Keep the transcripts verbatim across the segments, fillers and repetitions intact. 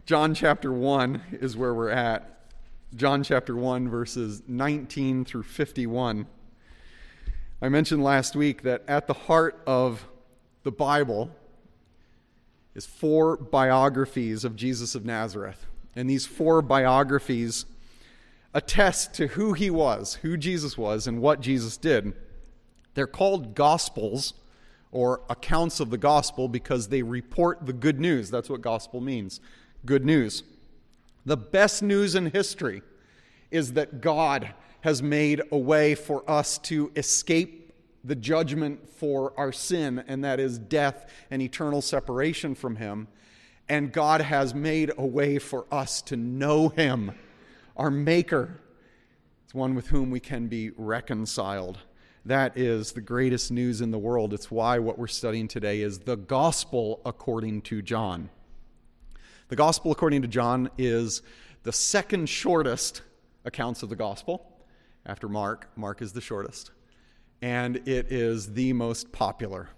John chapter one is where we're at. John chapter one, verses nineteen through fifty-one. I mentioned last week that at the heart of the Bible is four biographies of Jesus of Nazareth. And these four biographies attest to who he was, who Jesus was, and what Jesus did. They're called Gospels, or accounts of the gospel, because they report the good news. That's what gospel means, good news. The best news in history is that God has made a way for us to escape the judgment for our sin, and that is death and eternal separation from him. And God has made a way for us to know him, our Maker. It's one with whom we can be reconciled. That is the greatest news in the world. It's why what we're studying today is the Gospel according to John. The Gospel according to John is the second shortest accounts of the Gospel. After Mark, Mark is the shortest. And it is the most popular.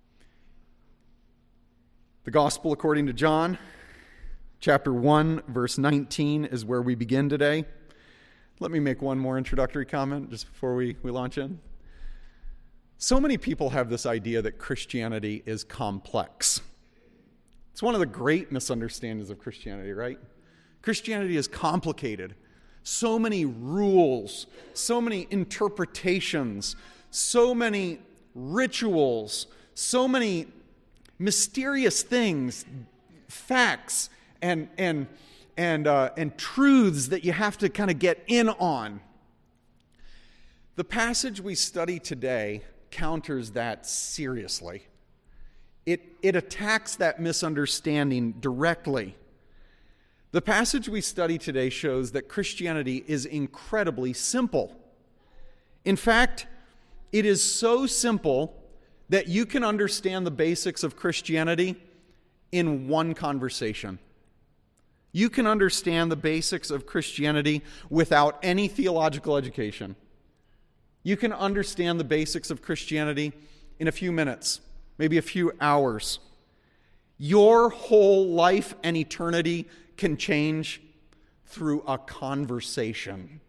The Gospel according to John, chapter one, verse nineteen is where we begin today. Let me make one more introductory comment just before we, we launch in. So many people have this idea that Christianity is complex. It's one of the great misunderstandings of Christianity, right? Christianity is complicated. So many rules, so many interpretations, so many rituals, so many mysterious things, facts, and and and uh, and truths that you have to kind of get in on. The passage we study today counters that seriously. It, it attacks that misunderstanding directly. The passage we study today shows that Christianity is incredibly simple. In fact, it is so simple that you can understand the basics of Christianity in one conversation. You can understand the basics of Christianity without any theological education. You can understand the basics of Christianity in a few minutes, maybe a few hours. Your whole life and eternity can change through a conversation.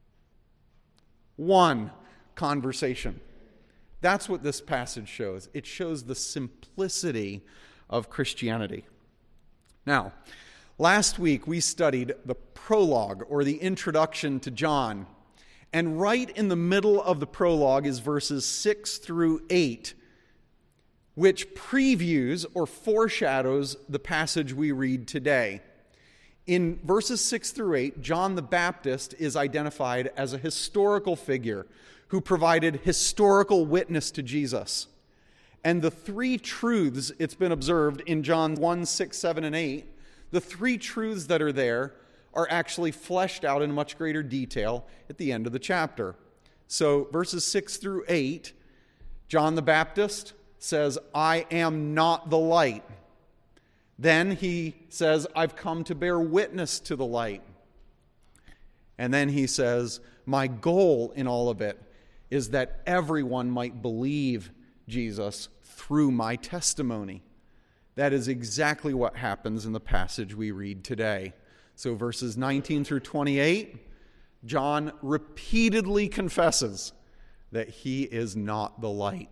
One conversation. That's what this passage shows. It shows the simplicity of Christianity. Now, last week we studied the prologue, or the introduction to John. And right in the middle of the prologue is verses six through eight, which previews or foreshadows the passage we read today. In verses six through eight, John the Baptist is identified as a historical figure who provided historical witness to Jesus. And the three truths, it's been observed in John one, six, seven, and eight, the three truths that are there are actually fleshed out in much greater detail at the end of the chapter. So verses six through eight, John the Baptist says, I am not the light. Then he says, I've come to bear witness to the light. And then he says, my goal in all of it is that everyone might believe Jesus through my testimony. That is exactly what happens in the passage we read today. So verses nineteen through twenty-eight, John repeatedly confesses that he is not the light.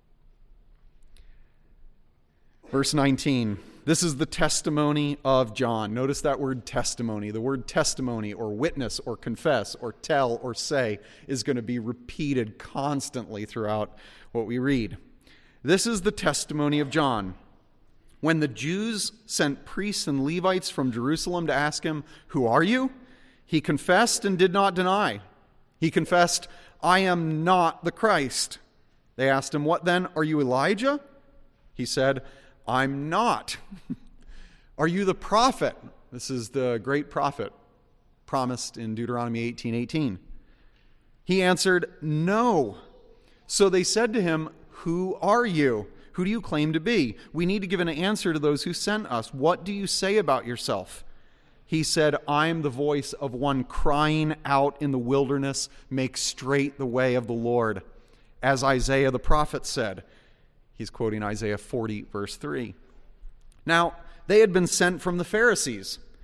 Verse nineteen, this is the testimony of John. Notice that word testimony. The word testimony or witness or confess or tell or say is going to be repeated constantly throughout what we read. This is the testimony of John. When the Jews sent priests and Levites from Jerusalem to ask him, who are you? He confessed and did not deny. He confessed, I am not the Christ. They asked him, what then? Are you Elijah? He said, I'm not. Are you the prophet? This is the great prophet promised in Deuteronomy eighteen eighteen. He answered, no. So they said to him, who are you? Who do you claim to be? We need to give an answer to those who sent us. What do you say about yourself? He said, I'm the voice of one crying out in the wilderness, make straight the way of the Lord. As Isaiah the prophet said. He's quoting Isaiah forty, verse three. Now, they had been sent from the Pharisees.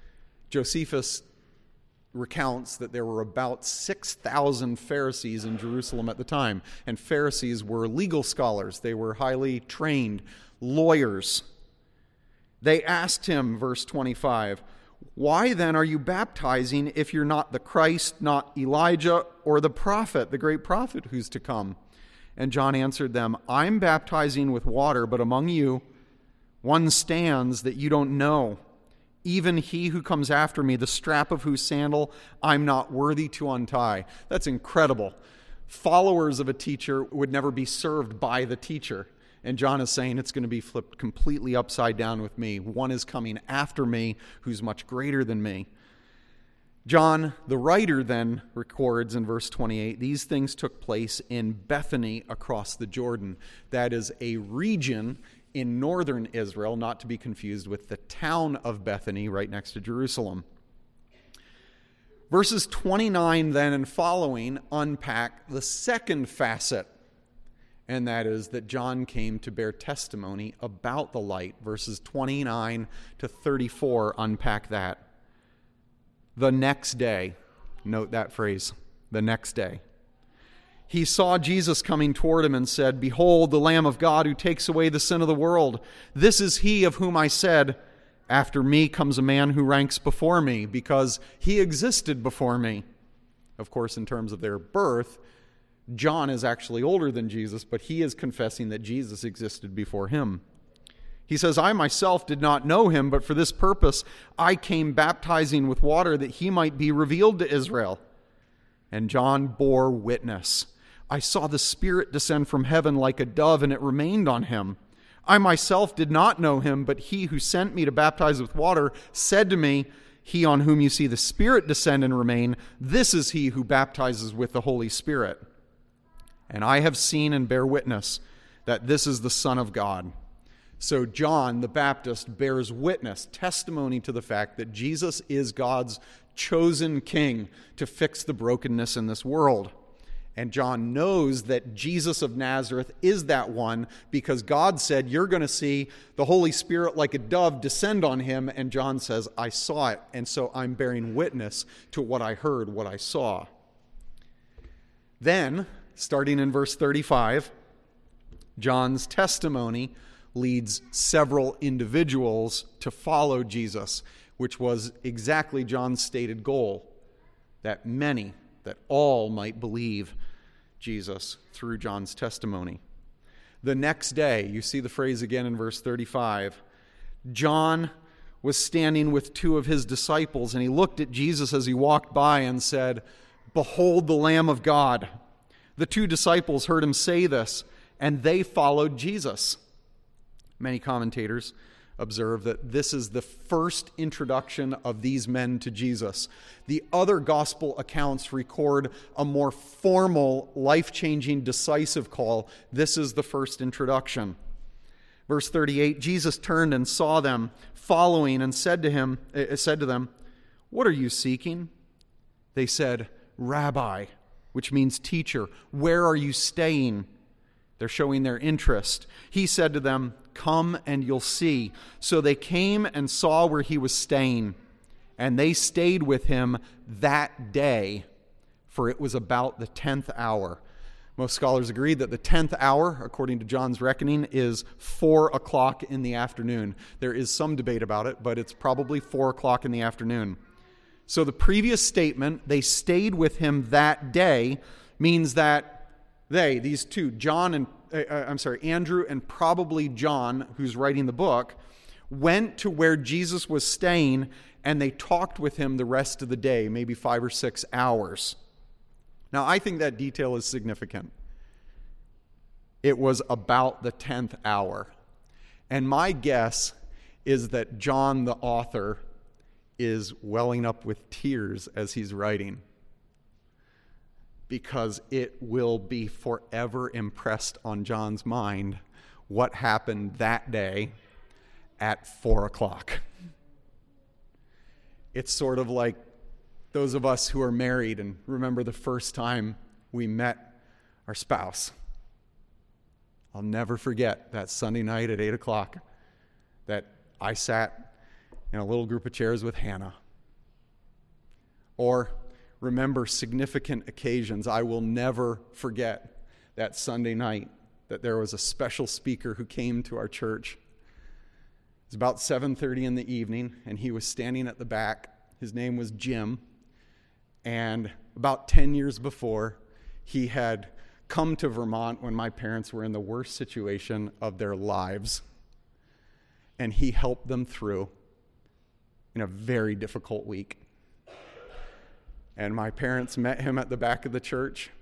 Josephus recounts that there were about six thousand Pharisees in Jerusalem at the time, and Pharisees were legal scholars. They were highly trained lawyers. They asked him, verse twenty-five, "Why then are you baptizing if you're not the Christ, not Elijah, or the prophet, the great prophet who's to come?" And John answered them, "I'm baptizing with water, but among you one stands that you don't know, even he who comes after me, the strap of whose sandal I'm not worthy to untie." That's incredible. Followers of a teacher would never be served by the teacher. And John is saying it's going to be flipped completely upside down with me. One is coming after me who's much greater than me. John, the writer, then records in verse twenty-eight, these things took place in Bethany across the Jordan. That is a region in northern Israel, not to be confused with the town of Bethany right next to Jerusalem. Verses twenty-nine then and following unpack the second facet, and that is that John came to bear testimony about the light. Verses twenty-nine to thirty-four unpack that. The next day, note that phrase, the next day. He saw Jesus coming toward him and said, "Behold, the Lamb of God who takes away the sin of the world. This is he of whom I said, after me comes a man who ranks before me, because he existed before me." Of course, in terms of their birth, John is actually older than Jesus, but he is confessing that Jesus existed before him. He says, "I myself did not know him, but for this purpose I came baptizing with water that he might be revealed to Israel." And John bore witness. "I saw the Spirit descend from heaven like a dove, and it remained on him. I myself did not know him, but he who sent me to baptize with water said to me, 'He on whom you see the Spirit descend and remain, this is he who baptizes with the Holy Spirit.' And I have seen and bear witness that this is the Son of God." So John the Baptist bears witness, testimony to the fact that Jesus is God's chosen king to fix the brokenness in this world. And John knows that Jesus of Nazareth is that one because God said, "You're going to see the Holy Spirit like a dove descend on him." And John says, "I saw it, and so I'm bearing witness to what I heard, what I saw." Then, starting in verse thirty-five, John's testimony leads several individuals to follow Jesus, which was exactly John's stated goal, that many, that all might believe Jesus through John's testimony. The next day, you see the phrase again in verse thirty-five, John was standing with two of his disciples, and he looked at Jesus as he walked by and said, "Behold the Lamb of God." The two disciples heard him say this, and they followed Jesus. Many commentators observe that this is the first introduction of these men to Jesus. The other gospel accounts record a more formal, life-changing, decisive call. This is the first introduction. Verse thirty-eight, Jesus turned and saw them following and said to him, uh, said to them, "What are you seeking?" They said, "Rabbi," which means teacher, "where are you staying?" They're showing their interest. He said to them, "Come and you'll see." So they came and saw where he was staying, and they stayed with him that day, for it was about the tenth hour. Most scholars agree that the tenth hour, according to John's reckoning, is four o'clock in the afternoon. There is some debate about it, but it's probably four o'clock in the afternoon. So the previous statement, "they stayed with him that day," means that they, these two, John and, uh, I'm sorry, Andrew and probably John, who's writing the book, went to where Jesus was staying and they talked with him the rest of the day, maybe five or six hours. Now, I think that detail is significant. It was about the tenth hour. And my guess is that John, the author, is welling up with tears as he's writing, because it will be forever impressed on John's mind what happened that day at four o'clock. It's sort of like those of us who are married and remember the first time we met our spouse. I'll never forget that Sunday night at eight o'clock that I sat in a little group of chairs with Hannah, or remember significant occasions. I will never forget that Sunday night that there was a special speaker who came to our church. It was about seven thirty in the evening, and he was standing at the back. His name was Jim, and about ten years before, he had come to Vermont when my parents were in the worst situation of their lives, and he helped them through in a very difficult week. And my parents met him at the back of the church,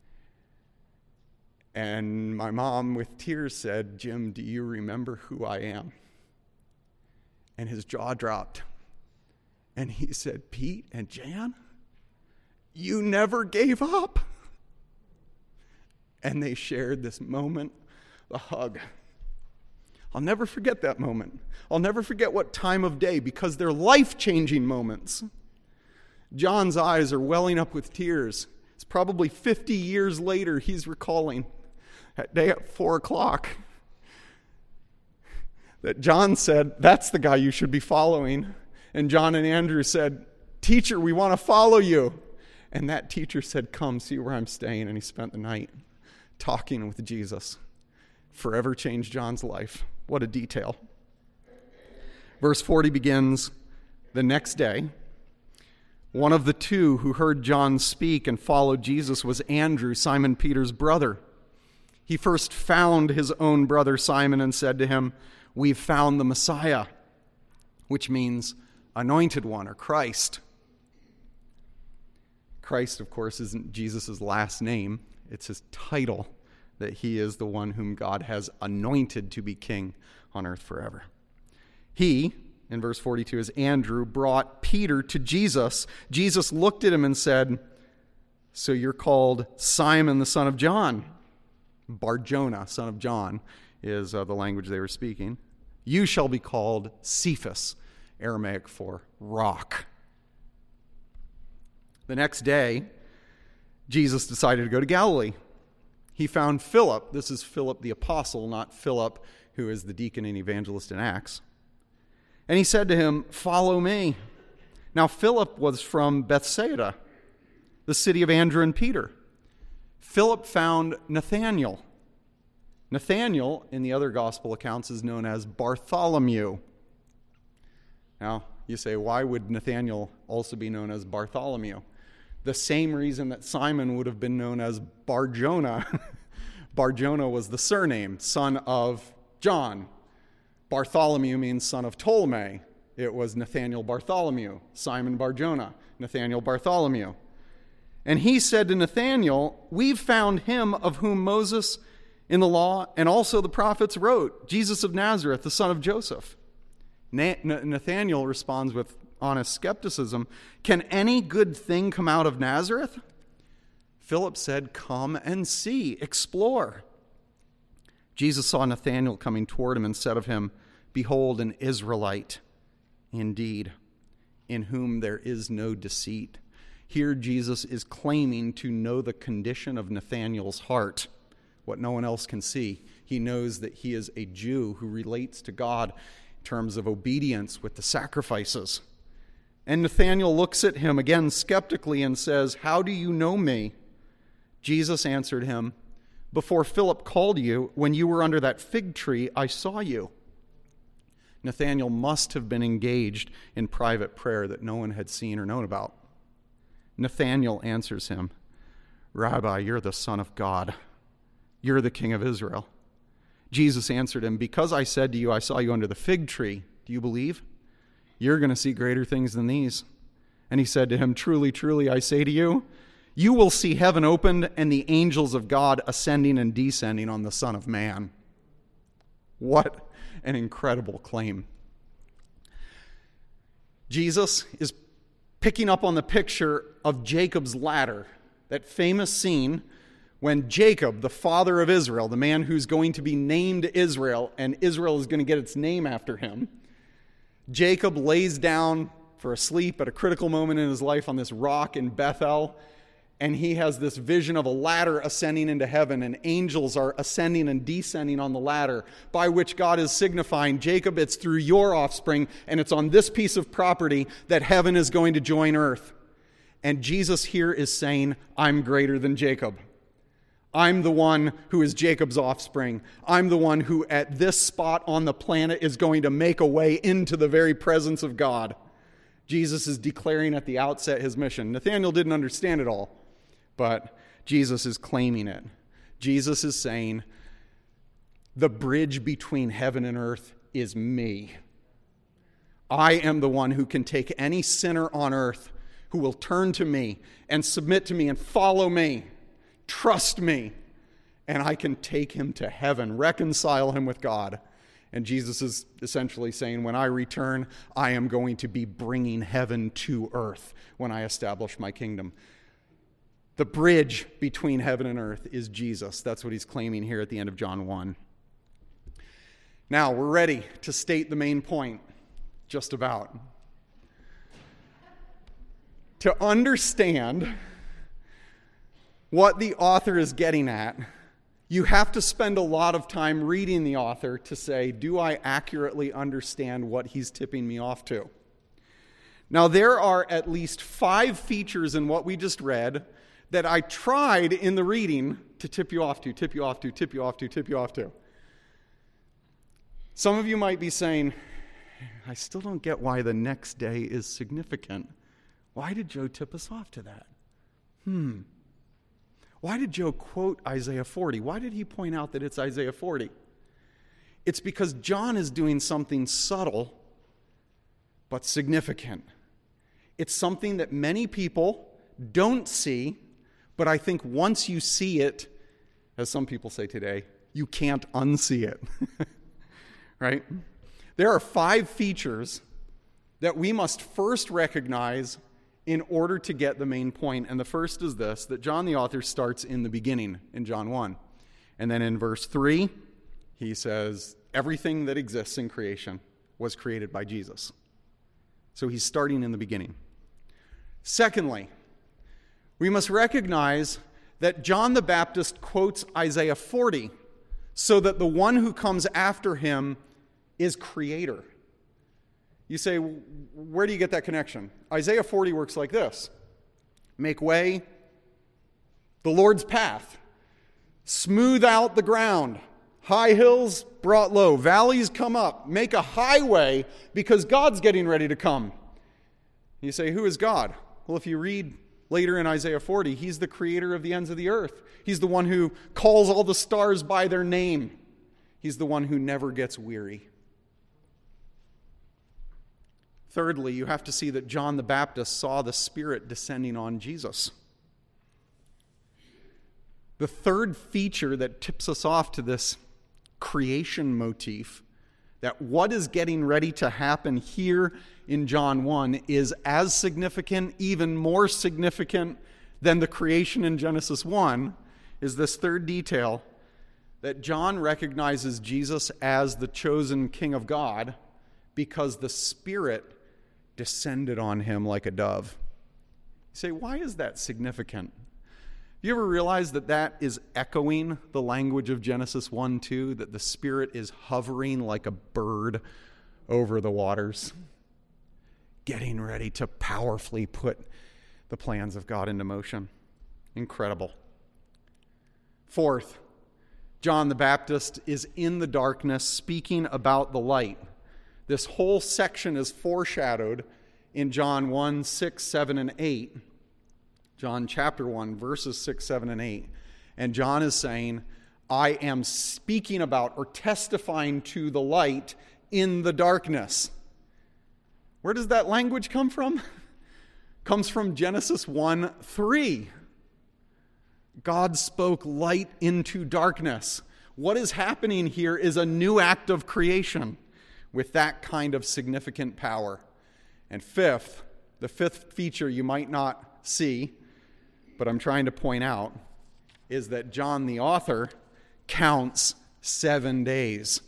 and my mom, with tears, said, "Jim, do you remember who I am?" And his jaw dropped, and he said, "Pete and Jan, you never gave up." And they shared this moment, the hug. I'll never forget that moment. I'll never forget what time of day, because they're life-changing moments. John's eyes are welling up with tears. It's probably fifty years later he's recalling that day at four o'clock that John said, "That's the guy you should be following." And John and Andrew said, "Teacher, we want to follow you." And that teacher said, "Come, see where I'm staying." And he spent the night talking with Jesus. Forever changed John's life. What a detail. Verse forty begins, "The next day, one of the two who heard John speak and followed Jesus was Andrew, Simon Peter's brother. He first found his own brother Simon and said to him, 'We've found the Messiah,' which means anointed one or Christ." Christ, of course, isn't Jesus' last name. It's his title, that he is the one whom God has anointed to be king on earth forever. He, in verse forty-two, as Andrew brought Peter to Jesus, Jesus looked at him and said, "So you're called Simon, the son of John." Bar-Jonah, son of John, is uh, the language they were speaking. "You shall be called Cephas," Aramaic for rock. The next day, Jesus decided to go to Galilee. He found Philip. This is Philip the apostle, not Philip, who is the deacon and evangelist in Acts. And he said to him, "Follow me." Now Philip was from Bethsaida, the city of Andrew and Peter. Philip found Nathanael. Nathanael, in the other gospel accounts, is known as Bartholomew. Now, you say, why would Nathanael also be known as Bartholomew? The same reason that Simon would have been known as Bar-Jonah. Bar-Jonah was the surname, son of John. Bartholomew means son of Ptolemy. It was Nathanael Bartholomew, Simon Bar-Jonah, Nathanael Bartholomew. And he said to Nathanael, "We've found him of whom Moses in the law and also the prophets wrote, Jesus of Nazareth, the son of Joseph." Na- Nathanael responds with honest skepticism, "Can any good thing come out of Nazareth?" Philip said, "Come and see, explore." Jesus saw Nathanael coming toward him and said of him, "Behold, an Israelite, indeed, in whom there is no deceit." Here Jesus is claiming to know the condition of Nathanael's heart, what no one else can see. He knows that he is a Jew who relates to God in terms of obedience with the sacrifices. And Nathanael looks at him again skeptically and says, "How do you know me?" Jesus answered him, "Before Philip called you, when you were under that fig tree, I saw you." Nathanael must have been engaged in private prayer that no one had seen or known about. Nathanael answers him, "Rabbi, you're the Son of God. You're the King of Israel." Jesus answered him, "Because I said to you, I saw you under the fig tree, do you believe? You're going to see greater things than these." And he said to him, "Truly, truly, I say to you, you will see heaven opened and the angels of God ascending and descending on the Son of Man." What an incredible claim. Jesus is picking up on the picture of Jacob's ladder, that famous scene when Jacob, the father of Israel, the man who's going to be named Israel, and Israel is going to get its name after him, Jacob lays down for a sleep at a critical moment in his life on this rock in Bethel, and he has this vision of a ladder ascending into heaven, and angels are ascending and descending on the ladder, by which God is signifying, Jacob, it's through your offspring, and it's on this piece of property that heaven is going to join earth. And Jesus here is saying, I'm greater than Jacob. I'm the one who is Jacob's offspring. I'm the one who at this spot on the planet is going to make a way into the very presence of God. Jesus is declaring at the outset his mission. Nathanael didn't understand it all, but Jesus is claiming it. Jesus is saying, the bridge between heaven and earth is me. I am the one who can take any sinner on earth who will turn to me and submit to me and follow me, trust me, and I can take him to heaven, reconcile him with God. And Jesus is essentially saying, when I return, I am going to be bringing heaven to earth when I establish my kingdom. The bridge between heaven and earth is Jesus. That's what he's claiming here at the end of John one. Now, we're ready to state the main point, just about. To understand what the author is getting at, you have to spend a lot of time reading the author to say, do I accurately understand what he's tipping me off to? Now, there are at least five features in what we just read that I tried in the reading to tip you off to, tip you off to, tip you off to, tip you off to. Some of you might be saying, I still don't get why the next day is significant. Why did Joe tip us off to that? Hmm. Why did Joe quote Isaiah forty? Why did he point out that it's Isaiah forty? It's because John is doing something subtle but significant. It's something that many people don't see, but I think once you see it, as some people say today, you can't unsee it. Right? There are five features that we must first recognize in order to get the main point. And the first is this, that John the author starts in the beginning in John one. And then in verse three, he says, everything that exists in creation was created by Jesus. So he's starting in the beginning. Secondly, we must recognize that John the Baptist quotes Isaiah forty so that the one who comes after him is creator. You say, where do you get that connection? Isaiah forty works like this. Make way, the Lord's path. Smooth out the ground. High hills brought low. Valleys come up. Make a highway because God's getting ready to come. You say, who is God? Well, if you read later in Isaiah forty, he's the creator of the ends of the earth. He's the one who calls all the stars by their name. He's the one who never gets weary. Thirdly, you have to see that John the Baptist saw the Spirit descending on Jesus. The third feature that tips us off to this creation motif, that what is getting ready to happen here in John one is as significant, even more significant than the creation in Genesis one, is this third detail, that John recognizes Jesus as the chosen King of God because the Spirit descended on him like a dove. You say, why is that significant? You ever realize that that is echoing the language of Genesis one two, that the Spirit is hovering like a bird over the waters, getting ready to powerfully put the plans of God into motion? Incredible. Fourth, John the Baptist is in the darkness speaking about the light. This whole section is foreshadowed in John one, six, seven, and eight. John chapter one, verses six, seven, and eight. And John is saying, I am speaking about or testifying to the light in the darkness. Where does that language come from? Comes from Genesis one, three. God spoke light into darkness. What is happening here is a new act of creation with that kind of significant power. And fifth, the fifth feature you might not see, but I'm trying to point out, is that John the author counts seven days.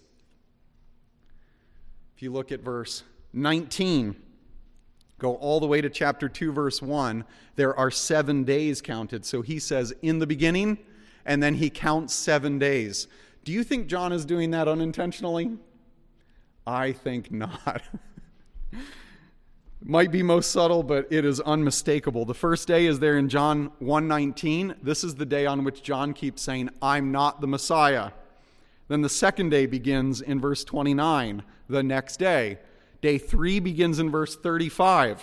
If you look at verse nineteen, go all the way to chapter two, verse one, there are seven days counted. So he says, in the beginning, and then he counts seven days. Do you think John is doing that unintentionally? I think not. Might be most subtle, but it is unmistakable. The first day is there in John one nineteen. This is the day on which John keeps saying, I'm not the Messiah. Then the second day begins in verse twenty-nine, the next day. Day three begins in verse thirty-five.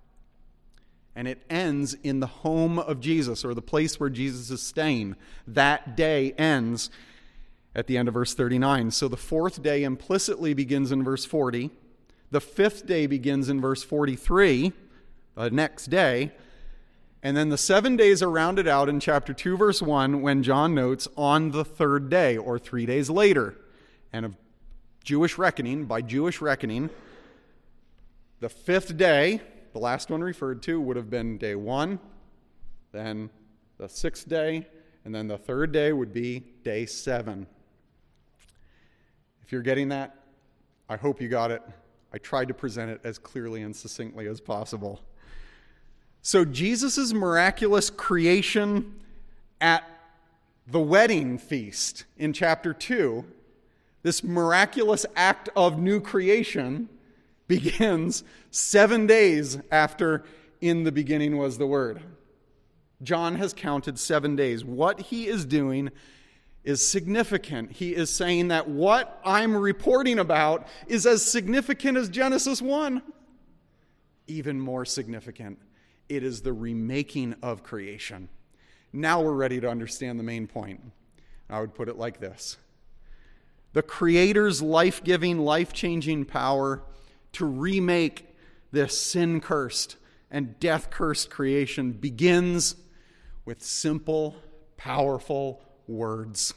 And it ends in the home of Jesus, or the place where Jesus is staying. That day ends at the end of verse thirty-nine. So the fourth day implicitly begins in verse forty. The fifth day begins in verse forty-three, the next day. And then the seven days are rounded out in chapter two, verse one, when John notes, on the third day, or three days later. And of Jewish reckoning, by Jewish reckoning, the fifth day, the last one referred to, would have been day one, then the sixth day, and then the third day would be day seven. If you're getting that, I hope you got it. I tried to present it as clearly and succinctly as possible. So Jesus' miraculous creation at the wedding feast in chapter two, this miraculous act of new creation begins seven days after in the beginning was the Word. John has counted seven days. What he is doing is significant. He is saying that what I'm reporting about is as significant as Genesis one. Even more significant. It is the remaking of creation. Now we're ready to understand the main point. I would put it like this. The Creator's life-giving, life-changing power to remake this sin-cursed and death-cursed creation begins with simple, powerful words.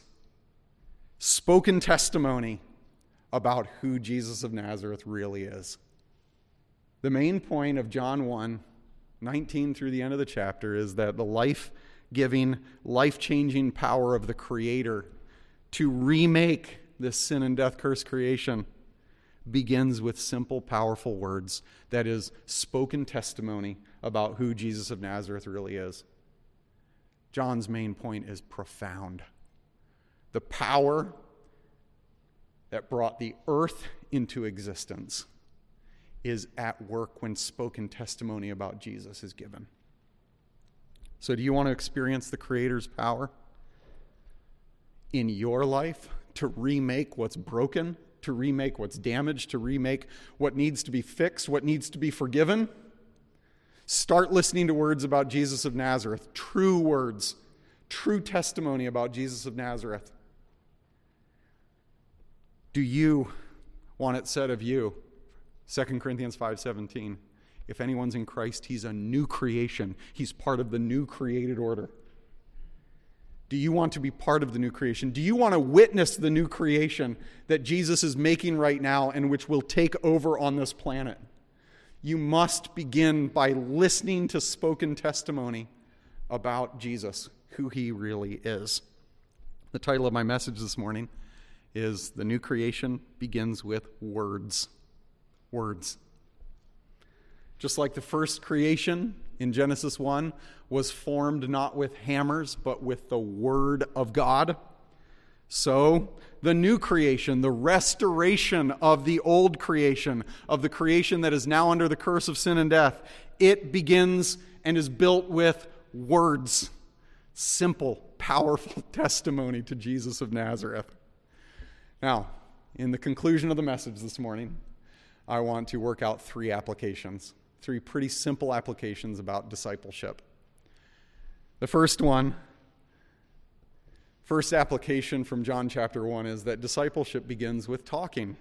Spoken testimony about who Jesus of Nazareth really is. The main point of John one nineteen through the end of the chapter is that the life-giving, life-changing power of the Creator to remake this sin and death-cursed creation begins with simple, powerful words. That is, spoken testimony about who Jesus of Nazareth really is. John's main point is profound. The power that brought the earth into existence is at work when spoken testimony about Jesus is given. So do you want to experience the Creator's power in your life to remake what's broken, to remake what's damaged, to remake what needs to be fixed, what needs to be forgiven? Start listening to words about Jesus of Nazareth, true words, true testimony about Jesus of Nazareth. Do you want it said of you? Second Corinthians five seventeen. If anyone's in Christ, he's a new creation. He's part of the new created order. Do you want to be part of the new creation? Do you want to witness the new creation that Jesus is making right now and which will take over on this planet? You must begin by listening to spoken testimony about Jesus, who he really is. The title of my message this morning is The New Creation Begins with Words. Words. Just like the first creation in Genesis one was formed not with hammers, but with the Word of God, so the new creation, the restoration of the old creation, of the creation that is now under the curse of sin and death, it begins and is built with words. Simple, powerful testimony to Jesus of Nazareth. Now, in the conclusion of the message this morning, I want to work out three applications, three pretty simple applications about discipleship. The first one, first application from John chapter one is that discipleship begins with talking.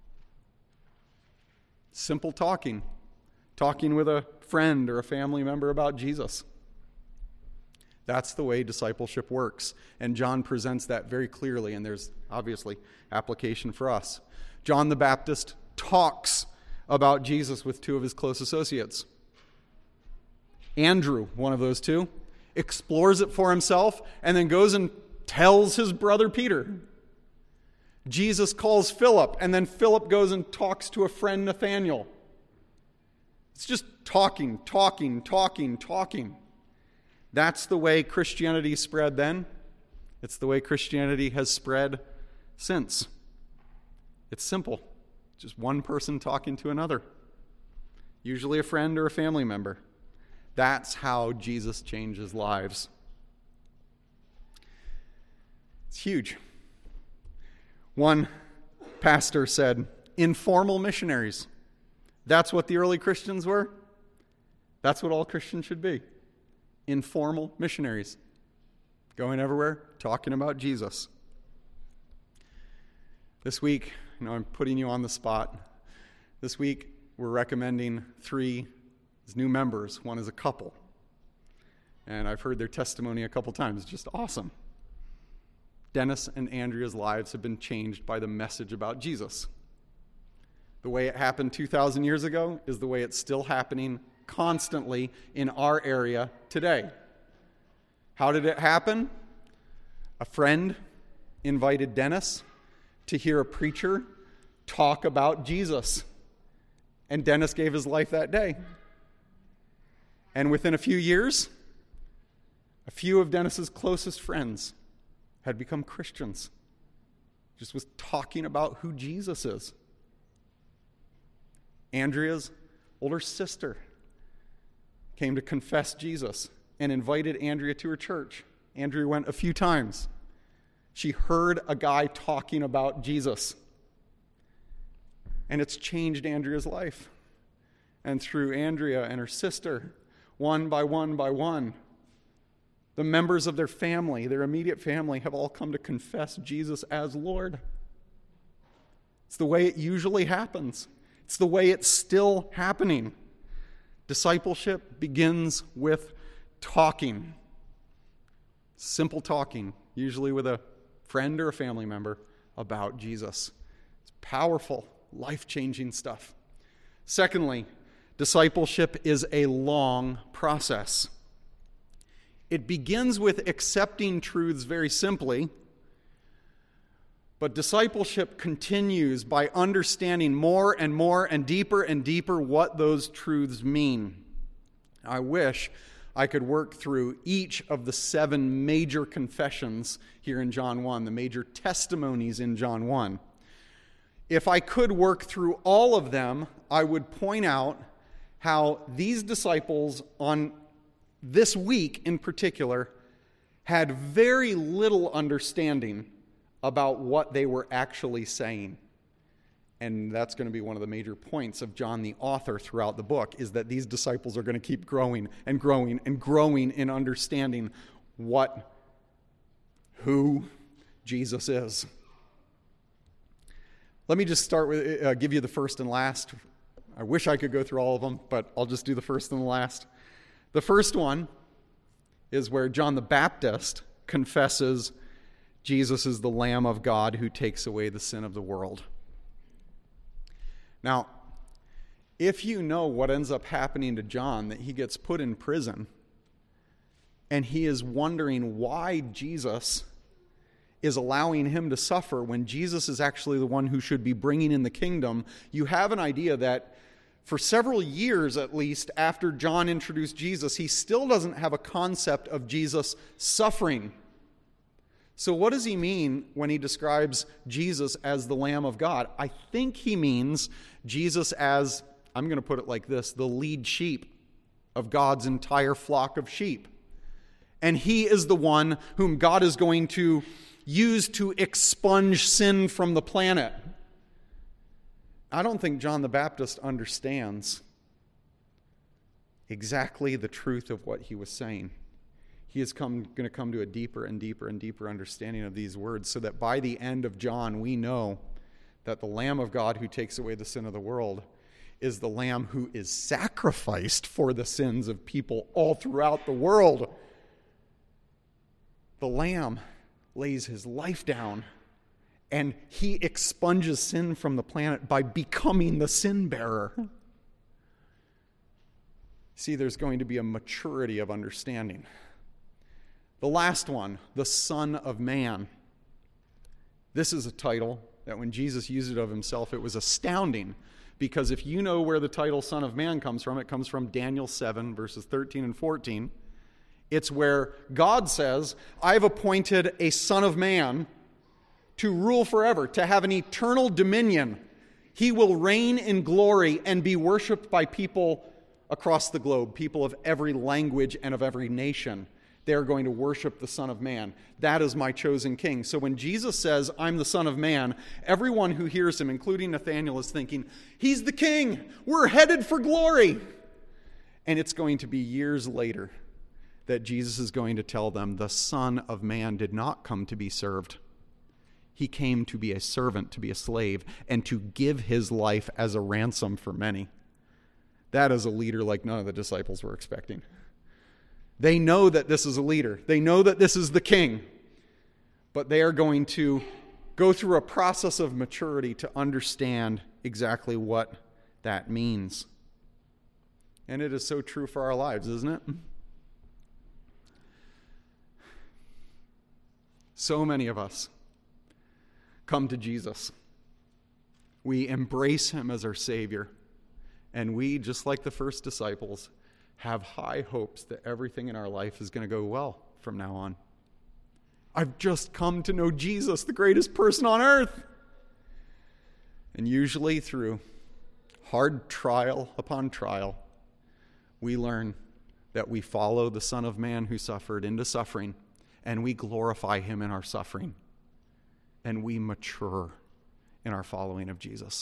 Simple talking. Talking with a friend or a family member about Jesus. That's the way discipleship works. And John presents that very clearly, and there's obviously application for us. John the Baptist talks about Jesus with two of his close associates. Andrew, one of those two, explores it for himself and then goes and tells his brother Peter. Jesus calls Philip, and then Philip goes and talks to a friend, Nathanael. It's just talking, talking, talking, talking. That's the way Christianity spread then. It's the way Christianity has spread since. It's simple. Just one person talking to another. usually a friend or a family member. That's how Jesus changes lives. It's huge. One pastor said, informal missionaries. That's what the early Christians were. That's what all Christians should be. Informal missionaries. Going everywhere, talking about Jesus. This week, I know I'm putting you on the spot. This week, we're recommending three as new members. One is a couple. And I've heard their testimony a couple times. It's just awesome. Dennis and Andrea's lives have been changed by the message about Jesus. The way it happened two thousand years ago is the way it's still happening constantly in our area today. How did it happen? A friend invited Dennis to hear a preacher talk about Jesus. And Dennis gave his life that day. And within a few years, a few of Dennis's closest friends had become Christians. Just was talking about who Jesus is. Andrea's older sister came to confess Jesus and invited Andrea to her church. Andrea went a few times. She heard a guy talking about Jesus. And it's changed Andrea's life. And through Andrea and her sister, one by one by one, the members of their family, their immediate family, have all come to confess Jesus as Lord. It's the way it usually happens. It's the way it's still happening. Discipleship begins with talking. Simple talking, usually with a friend or a family member, about Jesus. It's powerful, life-changing stuff. Secondly, discipleship is a long process. It begins with accepting truths very simply, but discipleship continues by understanding more and more and deeper and deeper what those truths mean. I wish I could work through each of the seven major confessions here in John one, the major testimonies in John one. If I could work through all of them, I would point out how these disciples on this week in particular had very little understanding about what they were actually saying. And that's going to be one of the major points of John the author throughout the book, is that these disciples are going to keep growing and growing and growing in understanding what, who Jesus is. Let me just start with, uh, give you the first and last. I wish I could go through all of them, but I'll just do the first and the last. The first one is where John the Baptist confesses Jesus is the Lamb of God who takes away the sin of the world. Now, if you know what ends up happening to John, that he gets put in prison, and he is wondering why Jesus is allowing him to suffer when Jesus is actually the one who should be bringing in the kingdom, you have an idea that for several years at least after John introduced Jesus, he still doesn't have a concept of Jesus suffering. So what does he mean when he describes Jesus as the Lamb of God? I think he means Jesus as, I'm going to put it like this, the lead sheep of God's entire flock of sheep. And he is the one whom God is going to use to expunge sin from the planet. I don't think John the Baptist understands exactly the truth of what he was saying. He is come, going to come to a deeper and deeper and deeper understanding of these words, so that by the end of John, we know that the Lamb of God who takes away the sin of the world is the Lamb who is sacrificed for the sins of people all throughout the world. The Lamb lays his life down, and he expunges sin from the planet by becoming the sin bearer. See, there's going to be a maturity of understanding. The last one, the Son of Man. This is a title that when Jesus used it of himself, it was astounding, because if you know where the title Son of Man comes from, it comes from Daniel seven, verses thirteen and fourteen. It's where God says, I've appointed a Son of Man to rule forever, to have an eternal dominion. He will reign in glory and be worshiped by people across the globe, people of every language and of every nation. They are going to worship the Son of Man. That is my chosen king. So when Jesus says, I'm the Son of Man, everyone who hears him, including Nathanael, is thinking, he's the king. We're headed for glory. And it's going to be years later that Jesus is going to tell them, the Son of Man did not come to be served. He came to be a servant, to be a slave, and to give his life as a ransom for many. That is a leader like none of the disciples were expecting. They know that this is a leader. They know that this is the king. But they are going to go through a process of maturity to understand exactly what that means. And it is so true for our lives, isn't it? So many of us come to Jesus. We embrace him as our Savior. And we, just like the first disciples, have high hopes that everything in our life is going to go well from now on. I've just come to know Jesus, the greatest person on earth. And usually through hard trial upon trial, we learn that we follow the Son of Man who suffered into suffering, and we glorify him in our suffering, and we mature in our following of Jesus.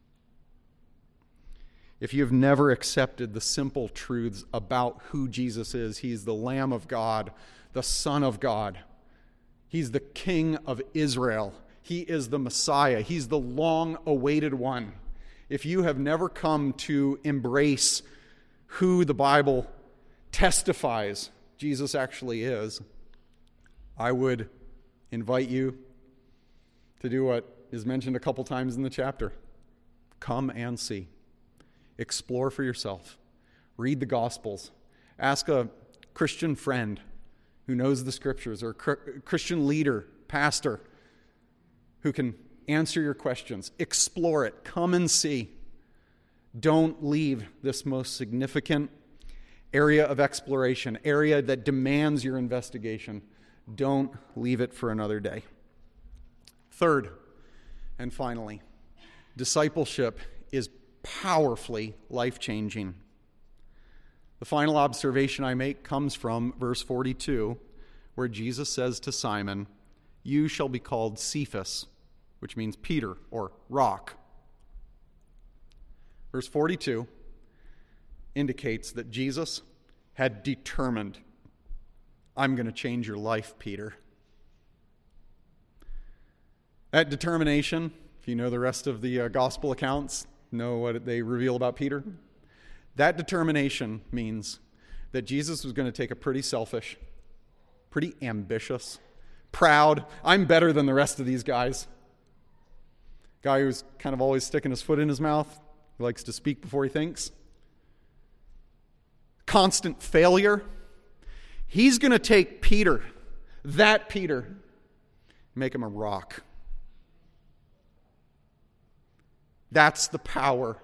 If you've never accepted the simple truths about who Jesus is, he's the Lamb of God, the Son of God. He's the King of Israel. He is the Messiah. He's the long-awaited one. If you have never come to embrace who the Bible testifies Jesus actually is, I would invite you to do what is mentioned a couple times in the chapter. Come and see. Explore for yourself. Read the Gospels. Ask a Christian friend who knows the Scriptures, or a Christian leader, pastor, who can answer your questions. Explore it. Come and see. Don't leave this most significant area of exploration, area that demands your investigation. Don't leave it for another day. Third, and finally, discipleship is powerfully life-changing. The final observation I make comes from verse forty-two, where Jesus says to Simon, "You shall be called Cephas," which means Peter or rock. Verse forty-two indicates that Jesus had determined, I'm going to change your life, Peter. That determination, if you know the rest of the uh, gospel accounts, know what they reveal about Peter? That determination means that Jesus was going to take a pretty selfish, pretty ambitious, proud, I'm better than the rest of these guys. Guy who's kind of always sticking his foot in his mouth, he likes to speak before he thinks. Constant failure. He's going to take Peter, that Peter, make him a rock. That's the power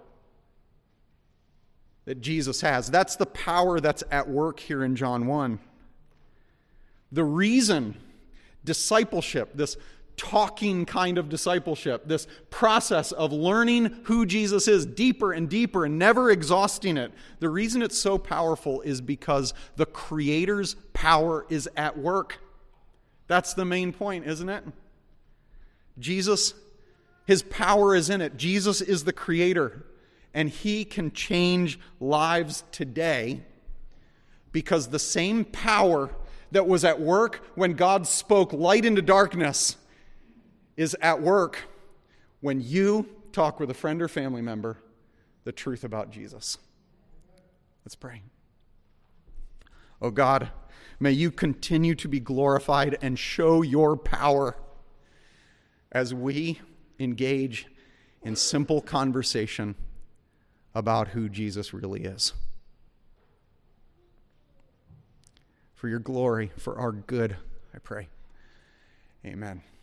that Jesus has. That's the power that's at work here in John one. The reason discipleship, this talking kind of discipleship, this process of learning who Jesus is deeper and deeper and never exhausting it, the reason it's so powerful is because the Creator's power is at work. That's the main point, isn't it? Jesus, his power is in it. Jesus is the Creator, and he can change lives today because the same power that was at work when God spoke light into darkness is at work when you talk with a friend or family member the truth about Jesus. Let's pray. Oh God, may you continue to be glorified and show your power as we engage in simple conversation about who Jesus really is. For your glory, for our good, I pray. Amen.